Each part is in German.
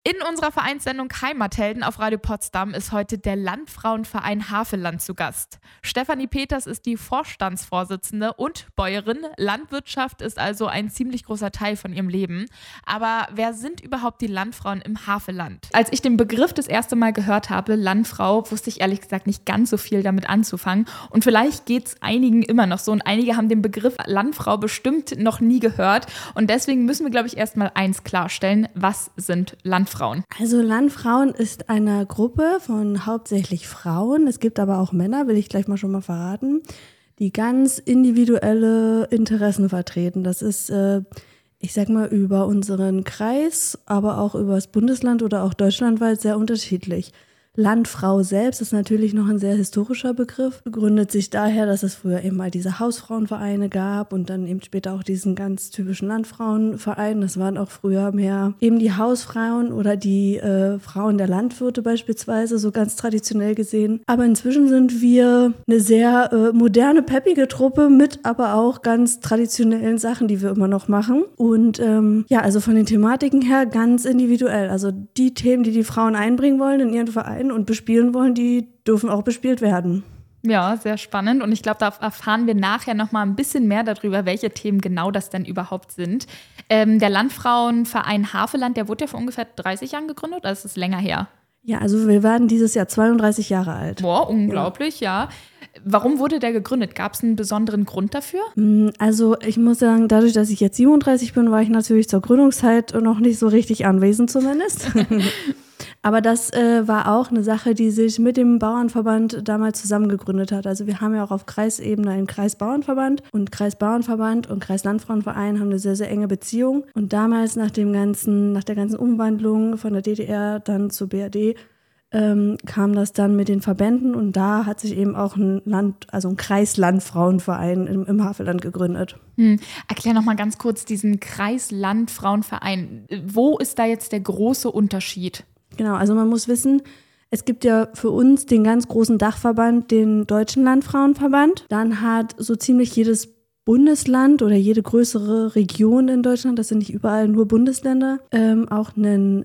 In unserer Vereinssendung Heimathelden auf Radio Potsdam ist heute der Landfrauenverein Havelland zu Gast. Stefanie Peters ist die Vorstandsvorsitzende und Bäuerin. Landwirtschaft ist also ein ziemlich großer Teil von ihrem Leben. Aber wer sind überhaupt die Landfrauen im Havelland? Als ich den Begriff das erste Mal gehört habe, Landfrau, wusste ich ehrlich gesagt nicht ganz so viel damit anzufangen. Und vielleicht geht es einigen immer noch so und einige haben den Begriff Landfrau bestimmt noch nie gehört. Und deswegen müssen wir, glaube ich, erstmal eins klarstellen. Was sind Landfrauen? Also Landfrauen ist eine Gruppe von hauptsächlich Frauen, es gibt aber auch Männer, will ich gleich mal schon mal verraten, die ganz individuelle Interessen vertreten. Das ist, ich sag mal, über unseren Kreis, aber auch über das Bundesland oder auch deutschlandweit sehr unterschiedlich. Landfrau selbst ist natürlich noch ein sehr historischer Begriff, begründet sich daher, dass es früher eben mal diese Hausfrauenvereine gab und dann eben später auch diesen ganz typischen Landfrauenverein. Das waren auch früher mehr eben die Hausfrauen oder die Frauen der Landwirte beispielsweise, so ganz traditionell gesehen. Aber inzwischen sind wir eine sehr moderne, peppige Truppe mit aber auch ganz traditionellen Sachen, die wir immer noch machen. Und also von den Thematiken her ganz individuell. Also die Themen, die die Frauen einbringen wollen in ihren Verein und bespielen wollen, die dürfen auch bespielt werden. Ja, sehr spannend. Und ich glaube, da erfahren wir nachher noch mal ein bisschen mehr darüber, welche Themen genau das denn überhaupt sind. Der Landfrauenverein Havelland, der wurde ja vor ungefähr 30 Jahren gegründet, oder ist es länger her? Ja, also wir werden dieses Jahr 32 Jahre alt. Boah, unglaublich, ja. Warum wurde der gegründet? Gab es einen besonderen Grund dafür? Also ich muss sagen, dadurch, dass ich jetzt 37 bin, war ich natürlich zur Gründungszeit noch nicht so richtig anwesend zumindest. Aber das war auch eine Sache, die sich mit dem Bauernverband damals zusammengegründet hat. Also wir haben ja auch auf Kreisebene einen Kreisbauernverband und Kreisbauernverband und Kreislandfrauenverein haben eine sehr, sehr enge Beziehung. Und damals nach der ganzen Umwandlung von der DDR dann zur BRD kam das dann mit den Verbänden und da hat sich eben auch ein Kreislandfrauenverein im Havelland gegründet. Erklär noch mal ganz kurz diesen Kreislandfrauenverein. Wo ist da jetzt der große Unterschied? Genau, also man muss wissen, es gibt ja für uns den ganz großen Dachverband, den Deutschen Landfrauenverband. Dann hat so ziemlich jedes Bundesland oder jede größere Region in Deutschland, das sind nicht überall nur Bundesländer, auch einen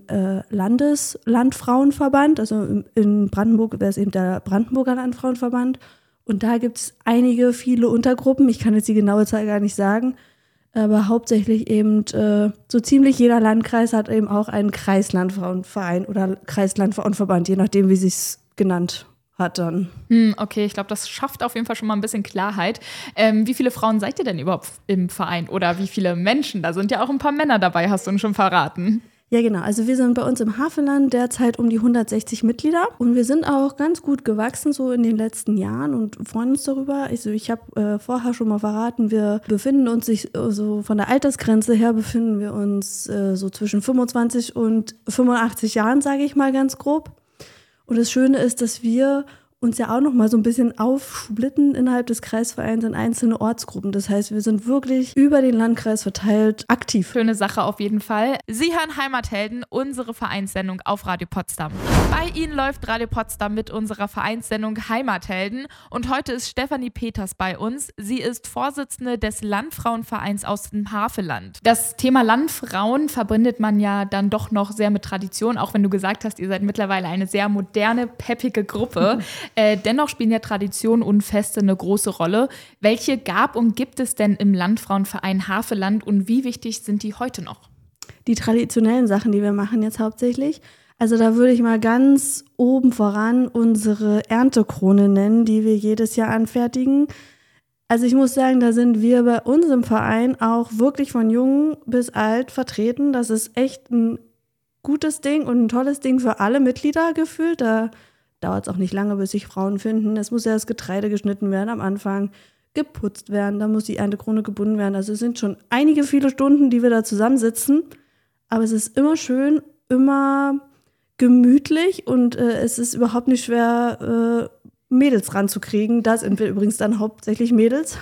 Landeslandfrauenverband. Also in Brandenburg wäre es eben der Brandenburger Landfrauenverband. Und da gibt es viele Untergruppen. Ich kann jetzt die genaue Zahl gar nicht sagen. Aber hauptsächlich eben so ziemlich jeder Landkreis hat eben auch einen Kreislandfrauenverein oder Kreislandfrauenverband, je nachdem, wie sich's genannt hat dann. Okay, ich glaube, das schafft auf jeden Fall schon mal ein bisschen Klarheit. Wie viele Frauen seid ihr denn überhaupt im Verein oder wie viele Menschen? Da sind ja auch ein paar Männer dabei, hast du uns schon verraten. Ja, genau. Also wir sind bei uns im Havelland derzeit um die 160 Mitglieder und wir sind auch ganz gut gewachsen so in den letzten Jahren und freuen uns darüber. Also ich habe vorher schon mal verraten, wir befinden uns so von der Altersgrenze her befinden wir uns so zwischen 25 und 85 Jahren, sage ich mal ganz grob. Und das Schöne ist, dass wir uns ja auch noch mal so ein bisschen aufsplitten innerhalb des Kreisvereins in einzelne Ortsgruppen. Das heißt, wir sind wirklich über den Landkreis verteilt aktiv. Schöne Sache auf jeden Fall. Sie hören Heimathelden, unsere Vereinssendung auf Radio Potsdam. Bei Ihnen läuft Radio Potsdam mit unserer Vereinssendung Heimathelden und heute ist Stefanie Peters bei uns. Sie ist Vorsitzende des Landfrauenvereins aus dem Havelland. Das Thema Landfrauen verbindet man ja dann doch noch sehr mit Tradition, auch wenn du gesagt hast, ihr seid mittlerweile eine sehr moderne, peppige Gruppe. Dennoch spielen ja Tradition und Feste eine große Rolle. Welche gab und gibt es denn im Landfrauenverein Havelland und wie wichtig sind die heute noch? Die traditionellen Sachen, die wir machen jetzt hauptsächlich. Also da würde ich mal ganz oben voran unsere Erntekrone nennen, die wir jedes Jahr anfertigen. Also ich muss sagen, da sind wir bei uns im Verein auch wirklich von jung bis alt vertreten. Das ist echt ein gutes Ding und ein tolles Ding für alle Mitglieder gefühlt. Da dauert es auch nicht lange, bis sich Frauen finden. Es muss ja das Getreide geschnitten werden am Anfang, geputzt werden, dann muss die Erntekrone gebunden werden. Also es sind schon viele Stunden, die wir da zusammensitzen. Aber es ist immer schön, immer gemütlich und es ist überhaupt nicht schwer, Mädels ranzukriegen. Da sind wir übrigens dann hauptsächlich Mädels.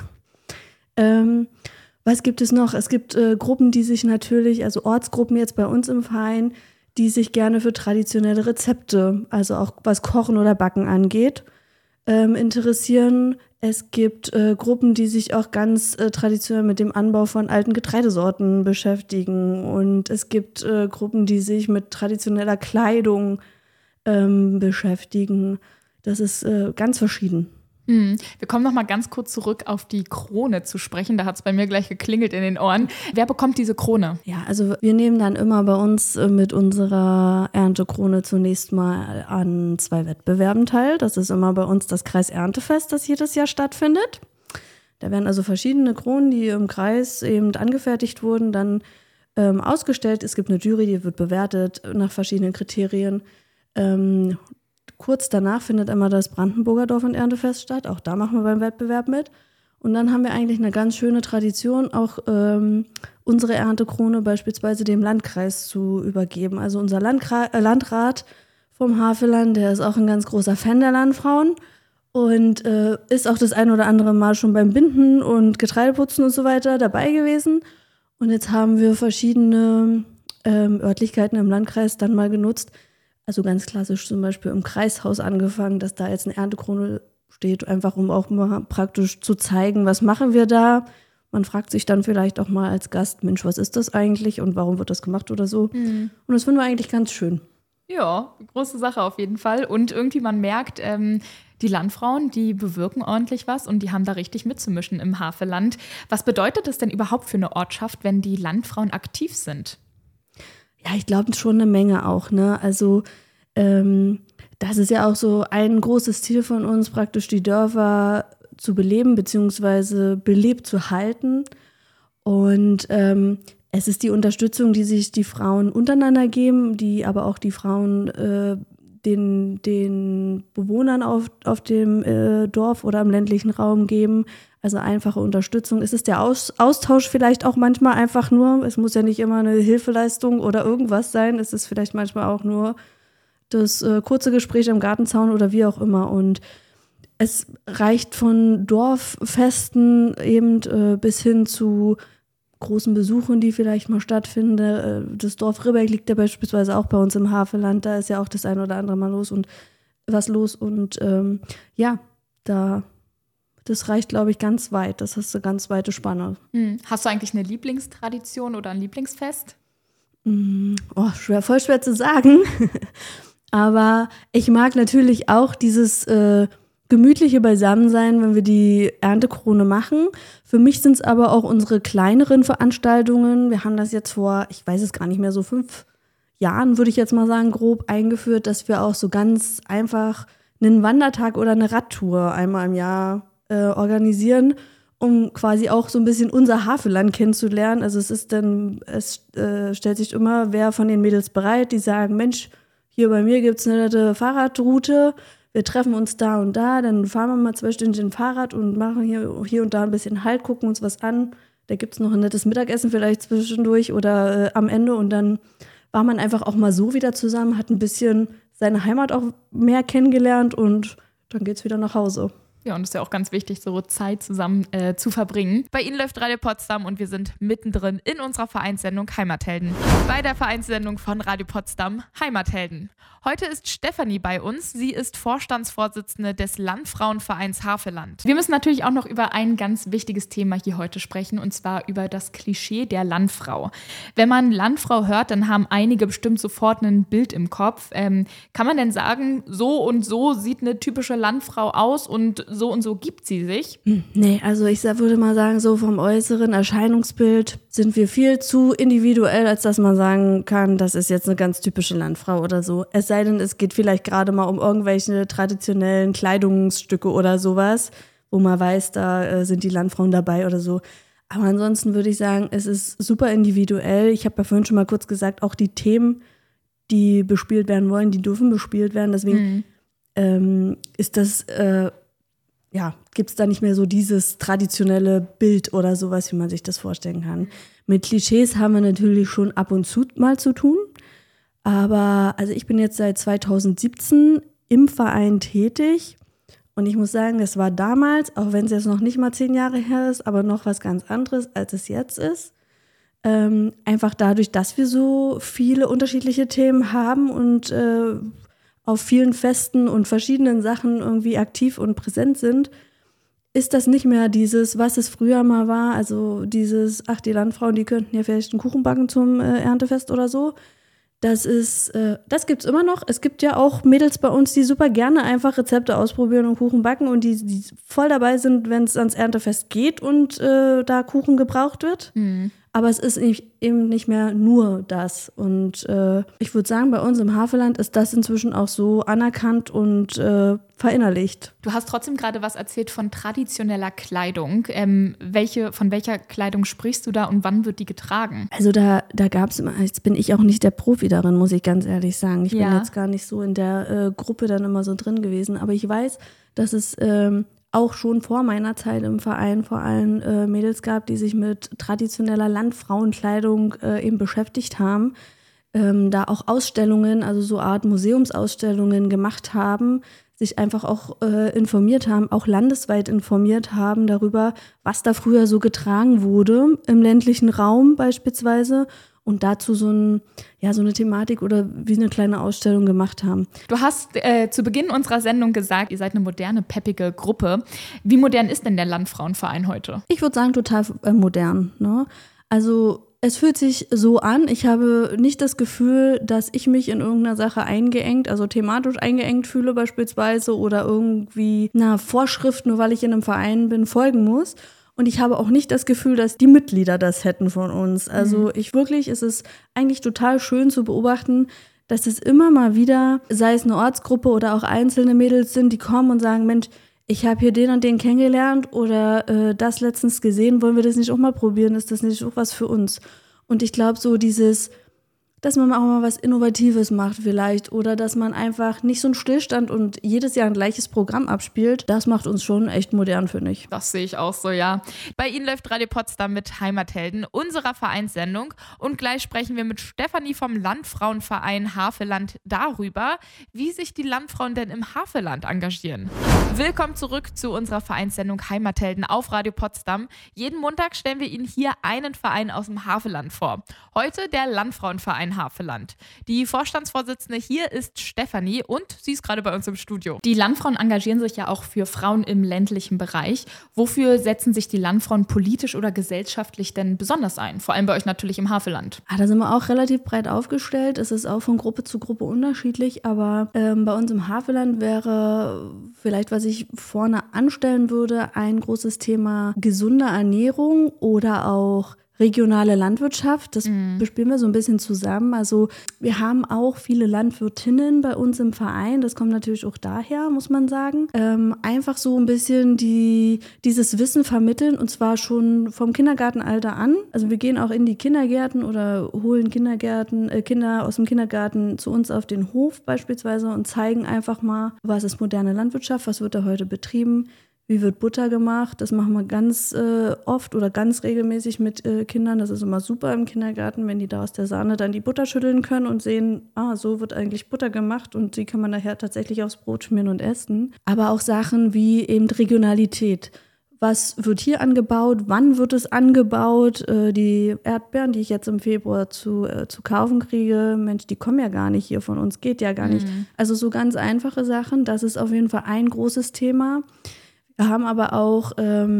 Was gibt es noch? Es gibt Gruppen, die sich natürlich, also Ortsgruppen jetzt bei uns im Verein, die sich gerne für traditionelle Rezepte, also auch was Kochen oder Backen angeht, interessieren. Es gibt Gruppen, die sich auch ganz traditionell mit dem Anbau von alten Getreidesorten beschäftigen. Und es gibt Gruppen, die sich mit traditioneller Kleidung beschäftigen. Das ist ganz verschieden. Wir kommen noch mal ganz kurz zurück auf die Krone zu sprechen. Da hat es bei mir gleich geklingelt in den Ohren. Wer bekommt diese Krone? Ja, also wir nehmen dann immer bei uns mit unserer Erntekrone zunächst mal an 2 Wettbewerben teil. Das ist immer bei uns das Kreiserntefest, das jedes Jahr stattfindet. Da werden also verschiedene Kronen, die im Kreis eben angefertigt wurden, dann ausgestellt. Es gibt eine Jury, die wird bewertet nach verschiedenen Kriterien. Kurz danach findet immer das Brandenburger Dorf- und Erntefest statt. Auch da machen wir beim Wettbewerb mit. Und dann haben wir eigentlich eine ganz schöne Tradition, auch unsere Erntekrone beispielsweise dem Landkreis zu übergeben. Also unser Landrat vom Havelland, der ist auch ein ganz großer Fan der Landfrauen und ist auch das ein oder andere Mal schon beim Binden und Getreideputzen und so weiter dabei gewesen. Und jetzt haben wir verschiedene Örtlichkeiten im Landkreis dann mal genutzt. Also ganz klassisch zum Beispiel im Kreishaus angefangen, dass da jetzt eine Erntekrone steht, einfach um auch mal praktisch zu zeigen, was machen wir da. Man fragt sich dann vielleicht auch mal als Gast, Mensch, was ist das eigentlich und warum wird das gemacht oder so. Und das finden wir eigentlich ganz schön. Ja, große Sache auf jeden Fall. Und irgendwie man merkt, die Landfrauen, die bewirken ordentlich was und die haben da richtig mitzumischen im Havelland. Was bedeutet das denn überhaupt für eine Ortschaft, wenn die Landfrauen aktiv sind? Ja, ich glaube schon eine Menge auch, ne? Also das ist ja auch so ein großes Ziel von uns, praktisch die Dörfer zu beleben bzw. belebt zu halten. Und es ist die Unterstützung, die sich die Frauen untereinander geben, die aber auch die Frauen den Bewohnern auf dem Dorf oder im ländlichen Raum geben. Also einfache Unterstützung. Es ist der Austausch vielleicht auch manchmal einfach nur. Es muss ja nicht immer eine Hilfeleistung oder irgendwas sein. Es ist vielleicht manchmal auch nur das kurze Gespräch am Gartenzaun oder wie auch immer. Und es reicht von Dorffesten eben bis hin zu großen Besuchen, die vielleicht mal stattfinden. Das Dorf Ribbeck liegt ja beispielsweise auch bei uns im Havelland. Da ist ja auch das ein oder andere Mal los. Und das reicht, glaube ich, ganz weit. Das ist eine ganz weite Spanne. Hast du eigentlich eine Lieblingstradition oder ein Lieblingsfest? Voll schwer zu sagen. Aber ich mag natürlich auch dieses gemütliche Beisammensein, wenn wir die Erntekrone machen. Für mich sind es aber auch unsere kleineren Veranstaltungen. Wir haben das jetzt vor, ich weiß es gar nicht mehr, so 5 Jahren, würde ich jetzt mal sagen, grob eingeführt, dass wir auch so ganz einfach einen Wandertag oder eine Radtour einmal im Jahr organisieren, um quasi auch so ein bisschen unser Havelland kennenzulernen. Also es stellt sich immer wer von den Mädels bereit, die sagen, Mensch, hier bei mir gibt es eine nette Fahrradroute, wir treffen uns da und da, dann fahren wir mal 2 Stündchen Fahrrad und machen hier und da ein bisschen Halt, gucken uns was an. Da gibt es noch ein nettes Mittagessen vielleicht zwischendurch oder am Ende und dann war man einfach auch mal so wieder zusammen, hat ein bisschen seine Heimat auch mehr kennengelernt und dann geht's wieder nach Hause. Ja, und es ist ja auch ganz wichtig, so Zeit zusammen zu verbringen. Bei Ihnen läuft Radio Potsdam und wir sind mittendrin in unserer Vereinssendung Heimathelden. Bei der Vereinssendung von Radio Potsdam Heimathelden. Heute ist Stefanie bei uns. Sie ist Vorstandsvorsitzende des Landfrauenvereins Havelland. Wir müssen natürlich auch noch über ein ganz wichtiges Thema hier heute sprechen, und zwar über das Klischee der Landfrau. Wenn man Landfrau hört, dann haben einige bestimmt sofort ein Bild im Kopf. Kann man denn sagen, so und so sieht eine typische Landfrau aus und so gibt sie sich? Nee, also ich würde mal sagen, so vom äußeren Erscheinungsbild sind wir viel zu individuell, als dass man sagen kann, das ist jetzt eine ganz typische Landfrau oder so. Es sei denn, es geht vielleicht gerade mal um irgendwelche traditionellen Kleidungsstücke oder sowas, wo man weiß, da sind die Landfrauen dabei oder so. Aber ansonsten würde ich sagen, es ist super individuell. Ich habe ja vorhin schon mal kurz gesagt, auch die Themen, die bespielt werden wollen, die dürfen bespielt werden. Deswegen ist das, gibt es da nicht mehr so dieses traditionelle Bild oder sowas, wie man sich das vorstellen kann. Mit Klischees haben wir natürlich schon ab und zu mal zu tun. Aber also ich bin jetzt seit 2017 im Verein tätig und ich muss sagen, das war damals, auch wenn es jetzt noch nicht mal 10 Jahre her ist, aber noch was ganz anderes, als es jetzt ist. Einfach dadurch, dass wir so viele unterschiedliche Themen haben und auf vielen Festen und verschiedenen Sachen irgendwie aktiv und präsent sind, ist das nicht mehr dieses, was es früher mal war, also dieses, ach, die Landfrauen, die könnten ja vielleicht einen Kuchen backen zum Erntefest oder so. Das gibt's immer noch. Es gibt ja auch Mädels bei uns, die super gerne einfach Rezepte ausprobieren und Kuchen backen und die voll dabei sind, wenn es ans Erntefest geht und da Kuchen gebraucht wird. Mhm. Aber es ist eben nicht mehr nur das. Und ich würde sagen, bei uns im Havelland ist das inzwischen auch so anerkannt und verinnerlicht. Du hast trotzdem gerade was erzählt von traditioneller Kleidung. Von welcher Kleidung sprichst du da und wann wird die getragen? Also da gab es immer, jetzt bin ich auch nicht der Profi darin, muss ich ganz ehrlich sagen. Ich bin jetzt gar nicht so in der Gruppe dann immer so drin gewesen. Aber ich weiß, dass es auch schon vor meiner Zeit im Verein vor allem Mädels gab, die sich mit traditioneller Landfrauenkleidung eben beschäftigt haben, da auch Ausstellungen, also so Art Museumsausstellungen gemacht haben, sich einfach auch informiert haben, auch landesweit informiert haben darüber, was da früher so getragen wurde, im ländlichen Raum beispielsweise. Und dazu so eine Thematik oder wie eine kleine Ausstellung gemacht haben. Du hast zu Beginn unserer Sendung gesagt, ihr seid eine moderne, peppige Gruppe. Wie modern ist denn der Landfrauenverein heute? Ich würde sagen, total modern. Ne? Also es fühlt sich so an. Ich habe nicht das Gefühl, dass ich mich in irgendeiner Sache eingeengt, also thematisch eingeengt fühle beispielsweise oder irgendwie Vorschrift, nur weil ich in einem Verein bin, folgen muss. Und ich habe auch nicht das Gefühl, dass die Mitglieder das hätten von uns. Also es ist eigentlich total schön zu beobachten, dass es immer mal wieder, sei es eine Ortsgruppe oder auch einzelne Mädels sind, die kommen und sagen, Mensch, ich habe hier den und den kennengelernt oder das letztens gesehen, wollen wir das nicht auch mal probieren? Ist das nicht auch was für uns? Und ich glaube so dass man auch mal was Innovatives macht vielleicht oder dass man einfach nicht so einen Stillstand und jedes Jahr ein gleiches Programm abspielt, das macht uns schon echt modern, finde ich. Das sehe ich auch so, ja. Bei Ihnen läuft Radio Potsdam mit Heimathelden, unserer Vereinssendung. Und gleich sprechen wir mit Stefanie vom Landfrauenverein Havelland darüber, wie sich die Landfrauen denn im Havelland engagieren. Willkommen zurück zu unserer Vereinssendung Heimathelden auf Radio Potsdam. Jeden Montag stellen wir Ihnen hier einen Verein aus dem Havelland vor. Heute der Landfrauenverein Havelland. Die Vorstandsvorsitzende hier ist Stefanie und sie ist gerade bei uns im Studio. Die Landfrauen engagieren sich ja auch für Frauen im ländlichen Bereich. Wofür setzen sich die Landfrauen politisch oder gesellschaftlich denn besonders ein? Vor allem bei euch natürlich im Havelland. Da sind wir auch relativ breit aufgestellt. Es ist auch von Gruppe zu Gruppe unterschiedlich, aber bei uns im Havelland wäre vielleicht, was ich vorne anstellen würde, ein großes Thema gesunde Ernährung oder auch regionale Landwirtschaft, das bespielen wir so ein bisschen zusammen. Also wir haben auch viele Landwirtinnen bei uns im Verein. Das kommt natürlich auch daher, muss man sagen. Einfach so ein bisschen dieses Wissen vermitteln und zwar schon vom Kindergartenalter an. Also wir gehen auch in die Kindergärten oder holen Kinder aus dem Kindergarten zu uns auf den Hof beispielsweise und zeigen einfach mal, was ist moderne Landwirtschaft, was wird da heute betrieben. Wie wird Butter gemacht? Das machen wir ganz oft oder ganz regelmäßig mit Kindern. Das ist immer super im Kindergarten, wenn die da aus der Sahne dann die Butter schütteln können und sehen, so wird eigentlich Butter gemacht und die kann man nachher tatsächlich aufs Brot schmieren und essen. Aber auch Sachen wie eben Regionalität. Was wird hier angebaut? Wann wird es angebaut? Die Erdbeeren, die ich jetzt im Februar zu kaufen kriege, Mensch, die kommen ja gar nicht hier von uns, geht ja gar nicht. Also so ganz einfache Sachen, das ist auf jeden Fall ein großes Thema. Wir haben aber auch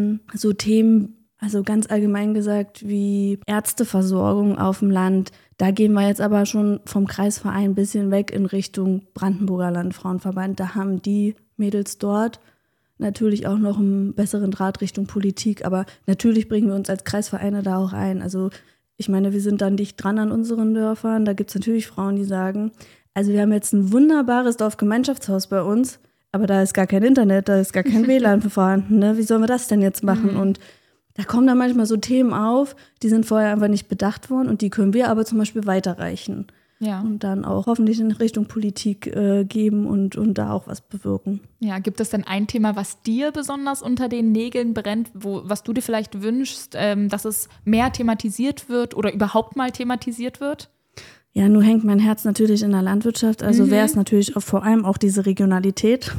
so Themen, also ganz allgemein gesagt, wie Ärzteversorgung auf dem Land. Da gehen wir jetzt aber schon vom Kreisverein ein bisschen weg in Richtung Brandenburger Landfrauenverband. Da haben die Mädels dort natürlich auch noch einen besseren Draht Richtung Politik. Aber natürlich bringen wir uns als Kreisvereine da auch ein. Also ich meine, wir sind dann dicht dran an unseren Dörfern. Da gibt es natürlich Frauen, die sagen, also wir haben jetzt ein wunderbares Dorfgemeinschaftshaus bei uns, aber da ist gar kein Internet, da ist gar kein WLAN vorhanden. Ne? Wie sollen wir das denn jetzt machen? Und da kommen dann manchmal so Themen auf, die sind vorher einfach nicht bedacht worden und die können wir aber zum Beispiel weiterreichen. Ja. Und dann auch hoffentlich in Richtung Politik geben und da auch was bewirken. Ja, gibt es denn ein Thema, was dir besonders unter den Nägeln brennt, was du dir vielleicht wünschst, dass es mehr thematisiert wird oder überhaupt mal thematisiert wird? Ja, nur hängt mein Herz natürlich in der Landwirtschaft. Also wäre es natürlich auch vor allem auch diese Regionalität.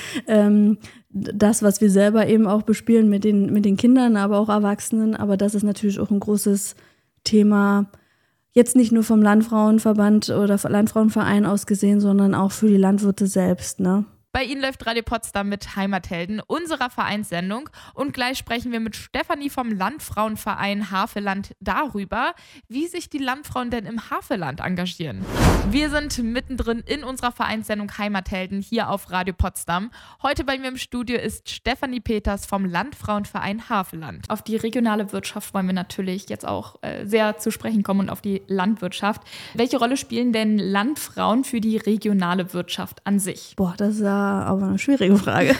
Das, was wir selber eben auch bespielen mit den Kindern, aber auch Erwachsenen. Aber das ist natürlich auch ein großes Thema, jetzt nicht nur vom Landfrauenverband oder Landfrauenverein aus gesehen, sondern auch für die Landwirte selbst, ne? Bei Ihnen läuft Radio Potsdam mit Heimathelden, unserer Vereinssendung. Und gleich sprechen wir mit Stefanie vom Landfrauenverein Havelland darüber, wie sich die Landfrauen denn im Havelland engagieren. Wir sind mittendrin in unserer Vereinssendung Heimathelden hier auf Radio Potsdam. Heute bei mir im Studio ist Stefanie Peters vom Landfrauenverein Havelland. Auf die regionale Wirtschaft wollen wir natürlich jetzt auch sehr zu sprechen kommen und auf die Landwirtschaft. Welche Rolle spielen denn Landfrauen für die regionale Wirtschaft an sich? Boah, das ist ja aber eine schwierige Frage.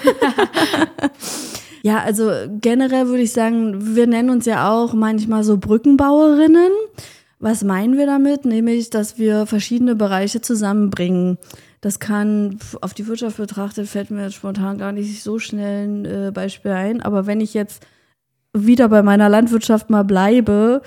Ja, also generell würde ich sagen, wir nennen uns ja auch manchmal so Brückenbauerinnen. Was meinen wir damit? Nämlich, dass wir verschiedene Bereiche zusammenbringen. Das kann, auf die Wirtschaft betrachtet, fällt mir jetzt spontan gar nicht so schnell ein Beispiel ein. Aber wenn ich jetzt wieder bei meiner Landwirtschaft mal bleibe,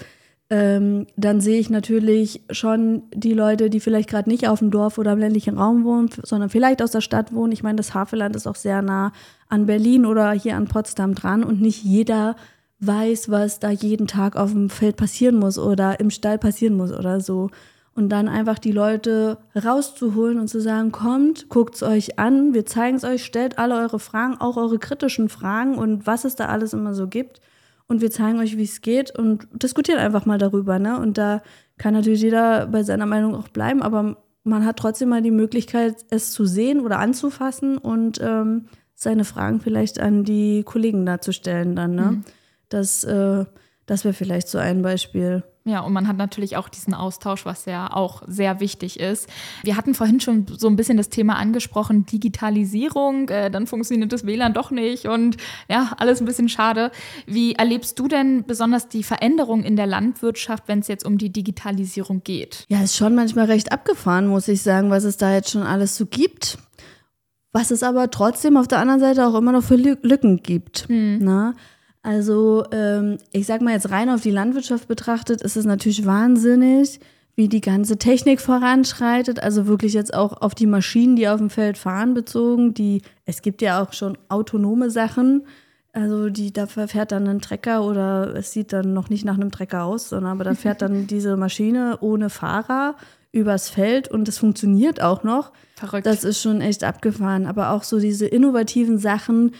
dann sehe ich natürlich schon die Leute, die vielleicht gerade nicht auf dem Dorf oder im ländlichen Raum wohnen, sondern vielleicht aus der Stadt wohnen. Ich meine, das Havelland ist auch sehr nah an Berlin oder hier an Potsdam dran und nicht jeder weiß, was da jeden Tag auf dem Feld passieren muss oder im Stall passieren muss oder so. Und dann einfach die Leute rauszuholen und zu sagen, kommt, guckt es euch an, wir zeigen es euch, stellt alle eure Fragen, auch eure kritischen Fragen und was es da alles immer so gibt. Und wir zeigen euch, wie es geht und diskutieren einfach mal darüber, ne? Und da kann natürlich jeder bei seiner Meinung auch bleiben, aber man hat trotzdem mal die Möglichkeit, es zu sehen oder anzufassen und seine Fragen vielleicht an die Kollegen da zu stellen dann, ne? Mhm. Das wäre vielleicht so ein Beispiel. Ja, und man hat natürlich auch diesen Austausch, was ja auch sehr wichtig ist. Wir hatten vorhin schon so ein bisschen das Thema angesprochen, Digitalisierung, dann funktioniert das WLAN doch nicht und ja, alles ein bisschen schade. Wie erlebst du denn besonders die Veränderung in der Landwirtschaft, wenn es jetzt um die Digitalisierung geht? Ja, ist schon manchmal recht abgefahren, muss ich sagen, was es da jetzt schon alles so gibt. Was es aber trotzdem auf der anderen Seite auch immer noch für Lücken gibt, ne? Also ich sag mal jetzt rein auf die Landwirtschaft betrachtet, ist es natürlich wahnsinnig, wie die ganze Technik voranschreitet. Also wirklich jetzt auch auf die Maschinen, die auf dem Feld fahren, bezogen. Es gibt ja auch schon autonome Sachen. Also da fährt dann ein Trecker oder es sieht dann noch nicht nach einem Trecker aus, sondern aber da fährt dann diese Maschine ohne Fahrer übers Feld und es funktioniert auch noch. Verrückt. Das ist schon echt abgefahren. Aber auch so diese innovativen Sachen,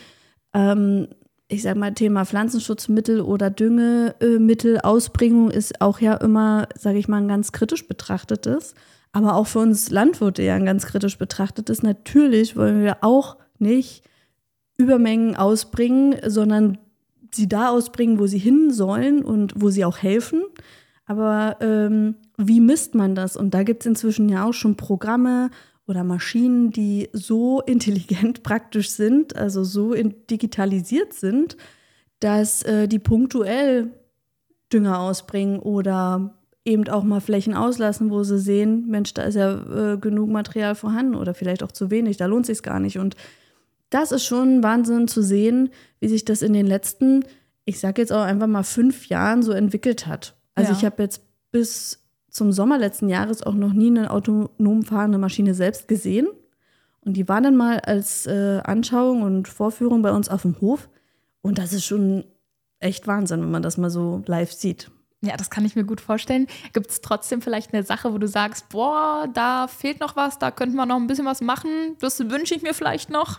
ich sag mal, Thema Pflanzenschutzmittel oder Düngemittelausbringung ist auch ja immer, sage ich mal, ein ganz kritisch betrachtetes, aber auch für uns Landwirte ja ein ganz kritisch betrachtetes. Natürlich wollen wir auch nicht Übermengen ausbringen, sondern sie da ausbringen, wo sie hin sollen und wo sie auch helfen. Aber wie misst man das? Und da gibt es inzwischen ja auch schon Programme oder Maschinen, die so intelligent praktisch sind, also so digitalisiert sind, dass die punktuell Dünger ausbringen oder eben auch mal Flächen auslassen, wo sie sehen, Mensch, da ist ja genug Material vorhanden oder vielleicht auch zu wenig, da lohnt es sich gar nicht. Und das ist schon Wahnsinn zu sehen, wie sich das in den letzten, ich sage jetzt auch einfach mal 5 Jahren so entwickelt hat. Also ich habe jetzt bis zum Sommer letzten Jahres auch noch nie eine autonom fahrende Maschine selbst gesehen. Und die war dann mal als Anschauung und Vorführung bei uns auf dem Hof. Und das ist schon echt Wahnsinn, wenn man das mal so live sieht. Ja, das kann ich mir gut vorstellen. Gibt es trotzdem vielleicht eine Sache, wo du sagst, boah, da fehlt noch was, da könnte man noch ein bisschen was machen, das wünsche ich mir vielleicht noch?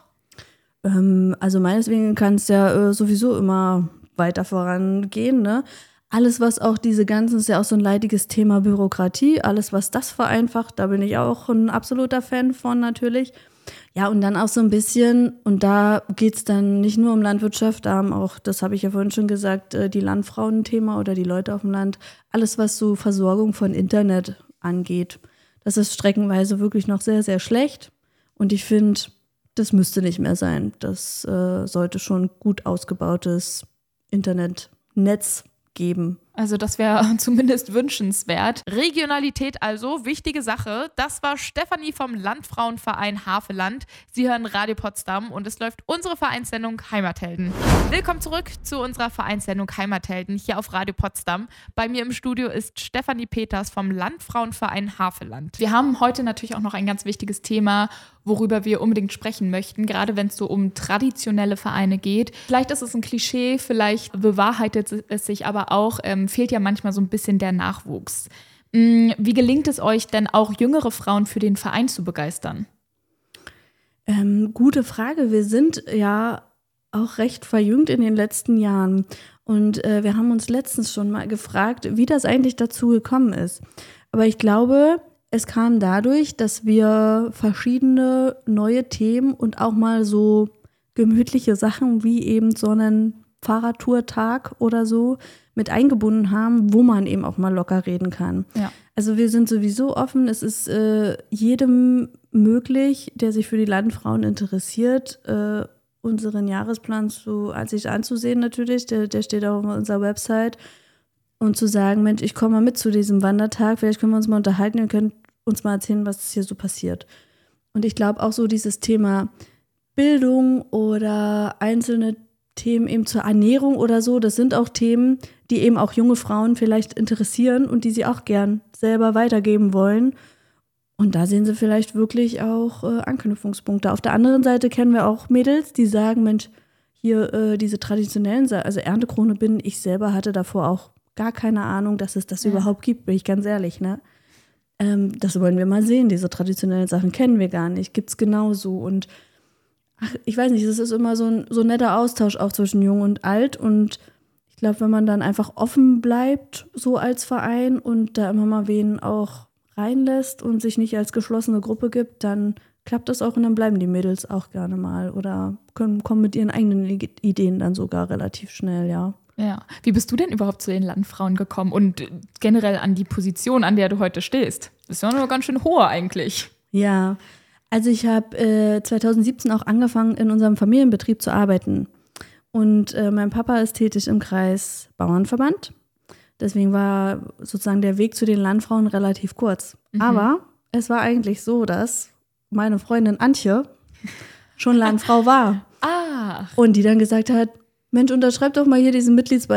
Also meineswegen kann es ja sowieso immer weiter vorangehen, ne? Alles, was auch diese ganzen, ist ja auch so ein leidiges Thema Bürokratie, alles, was das vereinfacht, da bin ich auch ein absoluter Fan von natürlich. Ja, und dann auch so ein bisschen, und da geht es dann nicht nur um Landwirtschaft, da haben auch, das habe ich ja vorhin schon gesagt, die Landfrauen ein Thema oder die Leute auf dem Land, alles, was so Versorgung von Internet angeht. Das ist streckenweise wirklich noch sehr, sehr schlecht und ich finde, das müsste nicht mehr sein. Das sollte schon gut ausgebautes Internetnetz geben. Also das wäre zumindest wünschenswert. Regionalität also, wichtige Sache. Das war Stefanie vom Landfrauenverein Havelland. Sie hören Radio Potsdam und es läuft unsere Vereinssendung Heimathelden. Willkommen zurück zu unserer Vereinssendung Heimathelden hier auf Radio Potsdam. Bei mir im Studio ist Stefanie Peters vom Landfrauenverein Havelland. Wir haben heute natürlich auch noch ein ganz wichtiges Thema, worüber wir unbedingt sprechen möchten, gerade wenn es so um traditionelle Vereine geht. Vielleicht ist es ein Klischee, vielleicht bewahrheitet es sich aber auch, fehlt ja manchmal so ein bisschen der Nachwuchs. Wie gelingt es euch denn auch, jüngere Frauen für den Verein zu begeistern? Gute Frage. Wir sind ja auch recht verjüngt in den letzten Jahren. Und wir haben uns letztens schon mal gefragt, wie das eigentlich dazu gekommen ist. Aber ich glaube, es kam dadurch, dass wir verschiedene neue Themen und auch mal so gemütliche Sachen wie eben so einen Fahrradtour-Tag oder so mit eingebunden haben, wo man eben auch mal locker reden kann. Ja. Also wir sind sowieso offen. Es ist jedem möglich, der sich für die Landfrauen interessiert, unseren Jahresplan sich anzusehen natürlich. Der steht auch auf unserer Website. Und zu sagen, Mensch, ich komme mal mit zu diesem Wandertag, vielleicht können wir uns mal unterhalten, ihr könnt uns mal erzählen, was hier so passiert. Und ich glaube auch so dieses Thema Bildung oder einzelne Themen eben zur Ernährung oder so, das sind auch Themen, die eben auch junge Frauen vielleicht interessieren und die sie auch gern selber weitergeben wollen. Und da sehen sie vielleicht wirklich auch Anknüpfungspunkte. Auf der anderen Seite kennen wir auch Mädels, die sagen, Mensch, hier diese traditionellen, also Erntekrone Binden, ich selber hatte davor auch gar keine Ahnung, dass es das überhaupt gibt, bin ich ganz ehrlich, ne? Das wollen wir mal sehen, diese traditionellen Sachen kennen wir gar nicht, gibt's genauso. Und ich weiß nicht, es ist immer so ein netter Austausch auch zwischen Jung und Alt. Und ich glaube, wenn man dann einfach offen bleibt, so als Verein und da immer mal wen auch reinlässt und sich nicht als geschlossene Gruppe gibt, dann klappt das auch und dann bleiben die Mädels auch gerne mal oder kommen mit ihren eigenen Ideen dann sogar relativ schnell, ja. Ja. Wie bist du denn überhaupt zu den Landfrauen gekommen und generell an die Position, an der du heute stehst? Das ist ja nur ganz schön hohe eigentlich. Ja, also ich habe 2017 auch angefangen, in unserem Familienbetrieb zu arbeiten. Und mein Papa ist tätig im Kreis Bauernverband. Deswegen war sozusagen der Weg zu den Landfrauen relativ kurz. Aber es war eigentlich so, dass meine Freundin Antje schon Landfrau war. Ah. Und die dann gesagt hat, Mensch, unterschreib doch mal hier diesen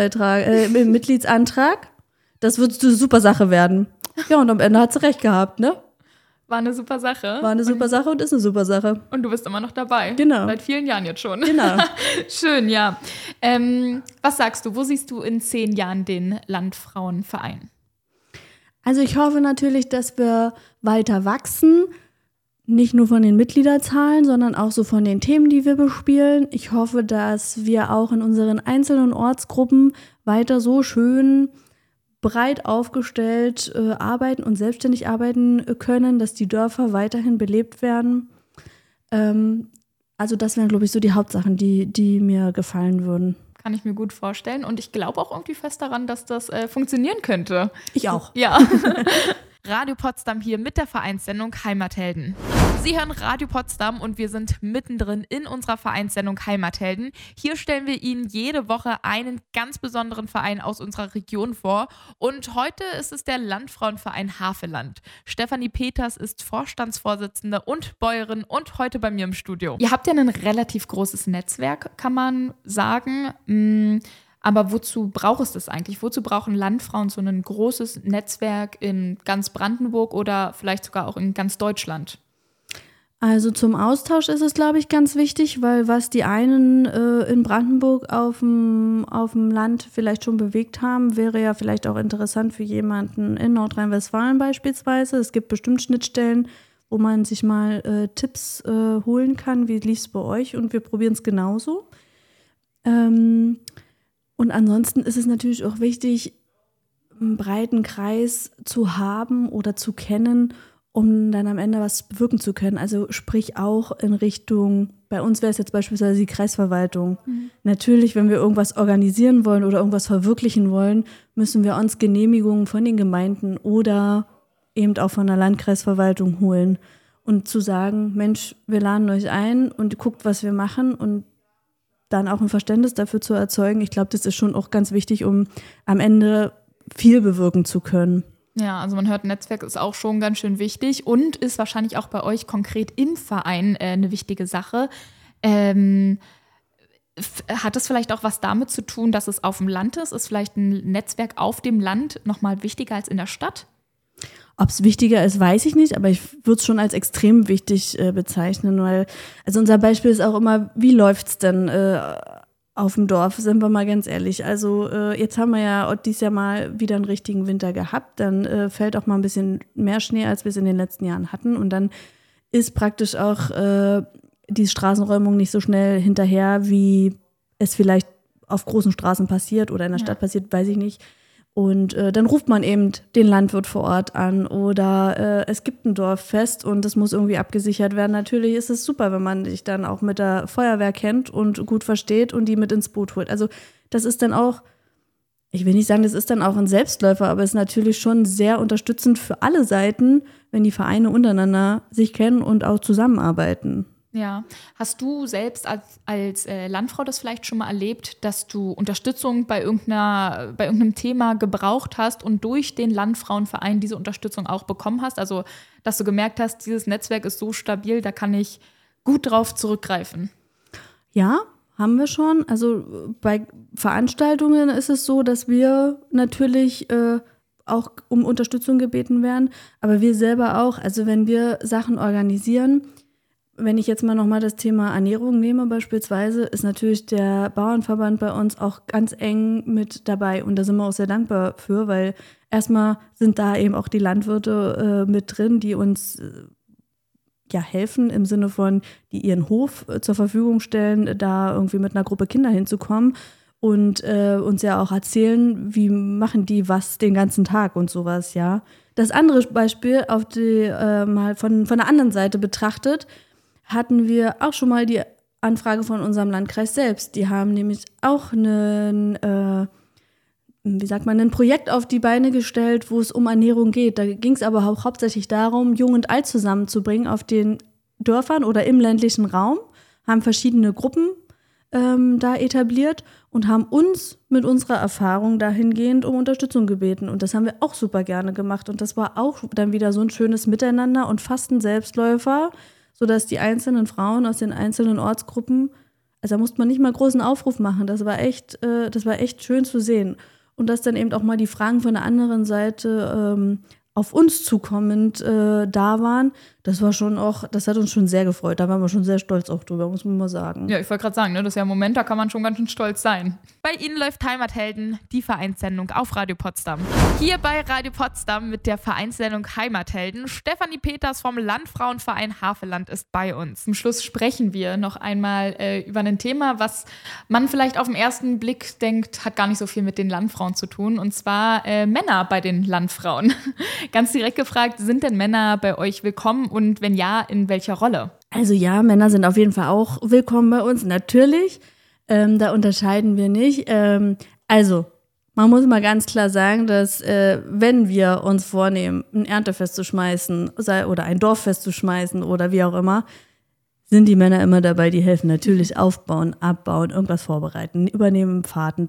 Mitgliedsantrag. Das wird eine super Sache werden. Ja, und am Ende hat sie recht gehabt, ne? War eine super Sache. War eine super Sache und ist eine super Sache. Und du bist immer noch dabei. Genau. Seit vielen Jahren jetzt schon. Genau. Schön, ja. Was sagst du, wo siehst du in 10 Jahren den Landfrauenverein? Also ich hoffe natürlich, dass wir weiter wachsen. Nicht nur von den Mitgliederzahlen, sondern auch so von den Themen, die wir bespielen. Ich hoffe, dass wir auch in unseren einzelnen Ortsgruppen weiter so schön breit aufgestellt arbeiten und selbstständig arbeiten können, dass die Dörfer weiterhin belebt werden. Also das wären, glaube ich, so die Hauptsachen, die mir gefallen würden. Kann ich mir gut vorstellen. Und ich glaube auch irgendwie fest daran, dass das funktionieren könnte. Ich auch. Ja. Radio Potsdam hier mit der Vereinssendung Heimathelden. Sie hören Radio Potsdam und wir sind mittendrin in unserer Vereinssendung Heimathelden. Hier stellen wir Ihnen jede Woche einen ganz besonderen Verein aus unserer Region vor. Und heute ist es der Landfrauenverein Havelland. Stefanie Peters ist Vorstandsvorsitzende und Bäuerin und heute bei mir im Studio. Ihr habt ja ein relativ großes Netzwerk, kann man sagen. Aber wozu braucht es das eigentlich? Wozu brauchen Landfrauen so ein großes Netzwerk in ganz Brandenburg oder vielleicht sogar auch in ganz Deutschland? Also zum Austausch ist es, glaube ich, ganz wichtig, weil was die einen in Brandenburg auf dem Land vielleicht schon bewegt haben, wäre ja vielleicht auch interessant für jemanden in Nordrhein-Westfalen beispielsweise. Es gibt bestimmt Schnittstellen, wo man sich mal Tipps holen kann, wie lief es bei euch, und wir probieren es genauso. Und ansonsten ist es natürlich auch wichtig, einen breiten Kreis zu haben oder zu kennen, um dann am Ende was bewirken zu können. Also sprich auch in Richtung, bei uns wäre es jetzt beispielsweise die Kreisverwaltung. Natürlich, wenn wir irgendwas organisieren wollen oder irgendwas verwirklichen wollen, müssen wir uns Genehmigungen von den Gemeinden oder eben auch von der Landkreisverwaltung holen. Und zu sagen, Mensch, wir laden euch ein und guckt, was wir machen, und dann auch ein Verständnis dafür zu erzeugen. Ich glaube, das ist schon auch ganz wichtig, um am Ende viel bewirken zu können. Ja, also man hört, Netzwerk ist auch schon ganz schön wichtig und ist wahrscheinlich auch bei euch konkret im Verein eine wichtige Sache. Hat es vielleicht auch was damit zu tun, dass es auf dem Land ist? Ist vielleicht ein Netzwerk auf dem Land nochmal wichtiger als in der Stadt? Ob es wichtiger ist, weiß ich nicht, aber ich würde es schon als extrem wichtig bezeichnen, weil, also unser Beispiel ist auch immer, wie läuft's denn auf dem Dorf, sind wir mal ganz ehrlich. Also jetzt haben wir ja dieses Jahr mal wieder einen richtigen Winter gehabt. Dann fällt auch mal ein bisschen mehr Schnee, als wir es in den letzten Jahren hatten. Und dann ist praktisch auch die Straßenräumung nicht so schnell hinterher, wie es vielleicht auf großen Straßen passiert oder in der Stadt passiert, weiß ich nicht. Und dann ruft man eben den Landwirt vor Ort an oder es gibt ein Dorffest und das muss irgendwie abgesichert werden. Natürlich ist es super, wenn man sich dann auch mit der Feuerwehr kennt und gut versteht und die mit ins Boot holt. Also das ist dann auch, ich will nicht sagen, das ist dann auch ein Selbstläufer, aber es ist natürlich schon sehr unterstützend für alle Seiten, wenn die Vereine untereinander sich kennen und auch zusammenarbeiten. Ja. Hast du selbst als Landfrau das vielleicht schon mal erlebt, dass du Unterstützung bei irgendeinem Thema gebraucht hast und durch den Landfrauenverein diese Unterstützung auch bekommen hast? Also, dass du gemerkt hast, dieses Netzwerk ist so stabil, da kann ich gut drauf zurückgreifen. Ja, haben wir schon. Also bei Veranstaltungen ist es so, dass wir natürlich auch um Unterstützung gebeten werden, aber wir selber auch. Also wenn wir Sachen organisieren, wenn ich jetzt mal nochmal das Thema Ernährung nehme beispielsweise, ist natürlich der Bauernverband bei uns auch ganz eng mit dabei. Und da sind wir auch sehr dankbar für, weil erstmal sind da eben auch die Landwirte mit drin, die uns helfen im Sinne von, die ihren Hof zur Verfügung stellen, da irgendwie mit einer Gruppe Kinder hinzukommen und uns ja auch erzählen, wie machen die was den ganzen Tag und sowas, ja. Das andere Beispiel auf die mal von der anderen Seite betrachtet, hatten wir auch schon mal die Anfrage von unserem Landkreis selbst. Die haben nämlich auch ein Projekt auf die Beine gestellt, wo es um Ernährung geht. Da ging es aber auch hauptsächlich darum, Jung und Alt zusammenzubringen auf den Dörfern oder im ländlichen Raum, haben verschiedene Gruppen da etabliert und haben uns mit unserer Erfahrung dahingehend um Unterstützung gebeten. Und das haben wir auch super gerne gemacht. Und das war auch dann wieder so ein schönes Miteinander und fast ein Selbstläufer, sodass die einzelnen Frauen aus den einzelnen Ortsgruppen, also da musste man nicht mal großen Aufruf machen, das war echt schön zu sehen. Und dass dann eben auch mal die Fragen von der anderen Seite auf uns zukommend da waren, das hat uns schon sehr gefreut. Da waren wir schon sehr stolz auch drüber, muss man mal sagen. Ja, ich wollte gerade sagen, ne, das ist ja ein Moment, da kann man schon ganz schön stolz sein. Bei Ihnen läuft Heimathelden, die Vereinssendung auf Radio Potsdam. Hier bei Radio Potsdam mit der Vereinssendung Heimathelden. Stefanie Peters vom Landfrauenverein Havelland ist bei uns. Zum Schluss sprechen wir noch einmal über ein Thema, was man vielleicht auf den ersten Blick denkt, hat gar nicht so viel mit den Landfrauen zu tun. Und zwar Männer bei den Landfrauen. Ganz direkt gefragt, sind denn Männer bei euch willkommen und wenn ja, in welcher Rolle? Also ja, Männer sind auf jeden Fall auch willkommen bei uns, natürlich. Da unterscheiden wir nicht. Also, man muss mal ganz klar sagen, dass wenn wir uns vornehmen, ein Erntefest zu schmeißen oder ein Dorffest zu schmeißen oder wie auch immer, sind die Männer immer dabei, die helfen natürlich aufbauen, abbauen, irgendwas vorbereiten, übernehmen Fahrten.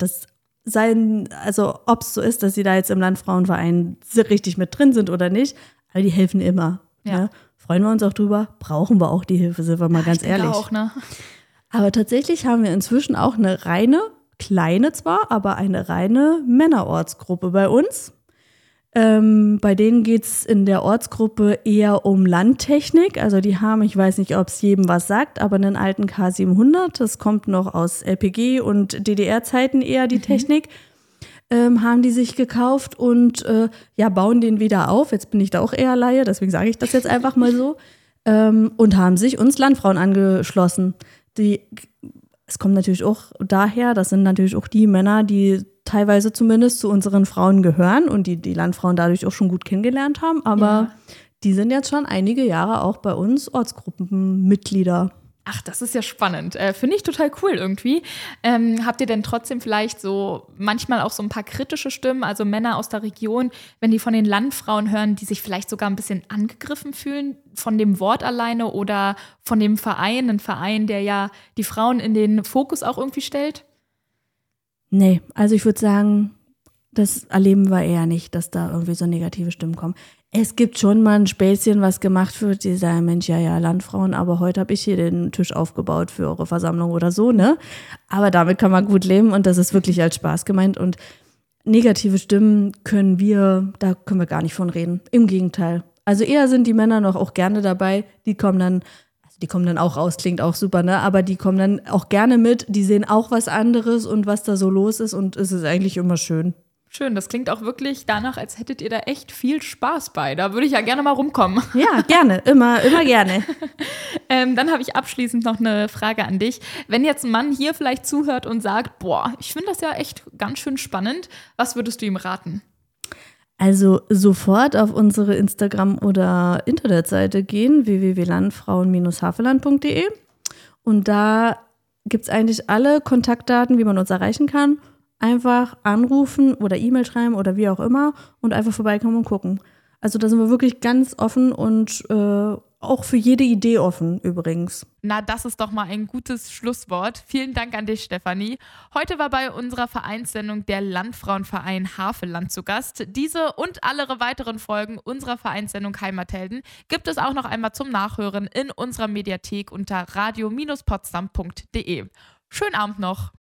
Also ob es so ist, dass sie da jetzt im Landfrauenverein richtig mit drin sind oder nicht, aber die helfen immer. Ja. Ne? Freuen wir uns auch drüber, brauchen wir auch die Hilfe, sind wir mal ganz ehrlich. Auch, ne? Aber tatsächlich haben wir inzwischen auch eine reine, kleine zwar, aber eine reine Männerortsgruppe bei uns. Bei denen geht es in der Ortsgruppe eher um Landtechnik. Also die haben, ich weiß nicht, ob es jedem was sagt, aber einen alten K700, das kommt noch aus LPG und DDR-Zeiten eher die Technik, haben die sich gekauft und bauen den wieder auf. Jetzt bin ich da auch eher Laie, deswegen sage ich das jetzt einfach mal so. Und haben sich uns Landfrauen angeschlossen. Es kommt natürlich auch daher, das sind natürlich auch die Männer, die teilweise zumindest zu unseren Frauen gehören und die Landfrauen dadurch auch schon gut kennengelernt haben. Aber die sind jetzt schon einige Jahre auch bei uns Ortsgruppenmitglieder. Ach, das ist ja spannend. Finde ich total cool irgendwie. Habt ihr denn trotzdem vielleicht so manchmal auch so ein paar kritische Stimmen, also Männer aus der Region, wenn die von den Landfrauen hören, die sich vielleicht sogar ein bisschen angegriffen fühlen von dem Wort alleine oder von dem Verein, ein Verein, der ja die Frauen in den Fokus auch irgendwie stellt? Nee, also ich würde sagen, das erleben wir eher nicht, dass da irgendwie so negative Stimmen kommen. Es gibt schon mal ein Späßchen, was gemacht wird, die sagen, Mensch, ja, Landfrauen, aber heute habe ich hier den Tisch aufgebaut für eure Versammlung oder so, ne? Aber damit kann man gut leben und das ist wirklich als Spaß gemeint und negative Stimmen können wir gar nicht von reden. Im Gegenteil. Also eher sind die Männer noch auch gerne dabei, die kommen dann, also Die kommen dann auch raus, klingt auch super, ne? Aber die kommen dann auch gerne mit, die sehen auch was anderes und was da so los ist und es ist eigentlich immer schön. Schön, das klingt auch wirklich danach, als hättet ihr da echt viel Spaß bei. Da würde ich ja gerne mal rumkommen. Ja, gerne, immer gerne. Dann habe ich abschließend noch eine Frage an dich. Wenn jetzt ein Mann hier vielleicht zuhört und sagt, boah, ich finde das ja echt ganz schön spannend, was würdest du ihm raten? Also sofort auf unsere Instagram- oder Internetseite gehen, www.landfrauen-havelland.de, und da gibt es eigentlich alle Kontaktdaten, wie man uns erreichen kann. Einfach anrufen oder E-Mail schreiben oder wie auch immer und einfach vorbeikommen und gucken. Also da sind wir wirklich ganz offen und auch für jede Idee offen übrigens. Na, das ist doch mal ein gutes Schlusswort. Vielen Dank an dich, Stefanie. Heute war bei unserer Vereinssendung der Landfrauenverein Havelland zu Gast. Diese und alle weiteren Folgen unserer Vereinssendung Heimathelden gibt es auch noch einmal zum Nachhören in unserer Mediathek unter radio-potsdam.de. Schönen Abend noch.